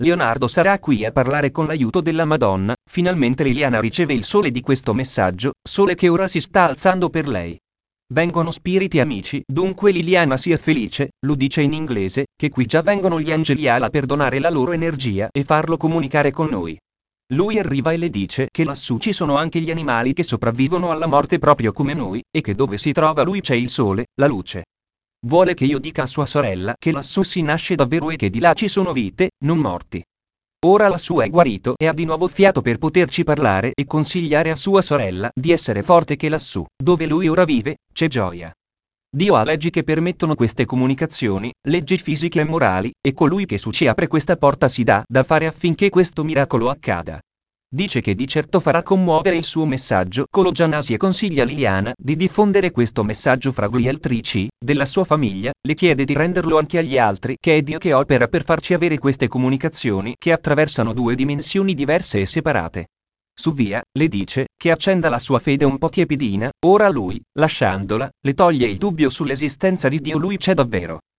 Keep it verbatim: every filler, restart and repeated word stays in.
Leonardo sarà qui a parlare con l'aiuto della Madonna. Finalmente Liliana riceve il sole di questo messaggio, sole che ora si sta alzando per lei. Vengono spiriti amici, dunque Liliana sia felice, lo dice in inglese, che qui già vengono gli angeli ala per donare la loro energia e farlo comunicare con noi. Lui arriva e le dice che lassù ci sono anche gli animali che sopravvivono alla morte proprio come noi, e che dove si trova lui c'è il sole, la luce. Vuole che io dica a sua sorella che lassù si nasce davvero e che di là ci sono vite, non morti. Ora lassù è guarito e ha di nuovo fiato per poterci parlare e consigliare a sua sorella di essere forte che lassù, dove lui ora vive, c'è gioia. Dio ha leggi che permettono queste comunicazioni, leggi fisiche e morali, e colui che su ci apre questa porta si dà da fare affinché questo miracolo accada. Dice che di certo farà commuovere il suo messaggio. Cologianasi e consiglia a Liliana di diffondere questo messaggio fra gli altrici della sua famiglia, le chiede di renderlo anche agli altri, che è Dio che opera per farci avere queste comunicazioni che attraversano due dimensioni diverse e separate. Su via, le dice che accenda la sua fede un po' tiepidina, ora lui, lasciandola, le toglie il dubbio sull'esistenza di Dio, lui c'è davvero.